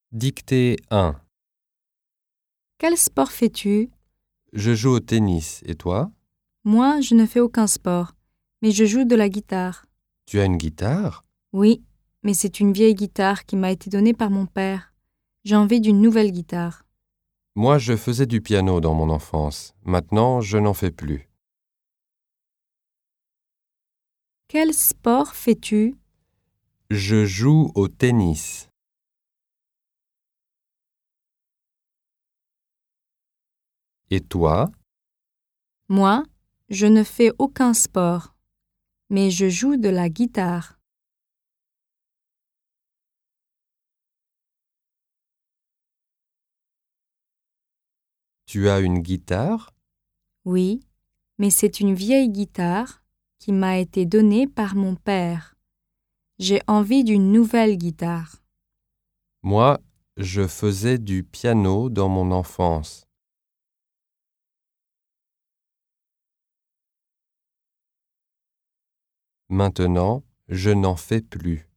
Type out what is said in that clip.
Dictée 1. Quel sport fais-tu? Je joue au tennis. Et toi? Moi, je ne fais aucun sport, mais je joue de la guitare. Tu as une guitare? Oui, mais c'est une vieille guitare qui m'a été donnée par mon père. J'ai envie d'une nouvelle guitare. Moi, je faisais du piano dans mon enfance. Maintenant, je n'en fais plus. Quel sport fais-tu? Je joue au tennis. Et toi? Moi, je ne fais aucun sport, mais je joue de la guitare. Tu as une guitare? Oui, mais c'est une vieille guitare qui m'a été donnée par mon père. J'ai envie d'une nouvelle guitare. Moi, je faisais du piano dans mon enfance. Maintenant, je n'en fais plus.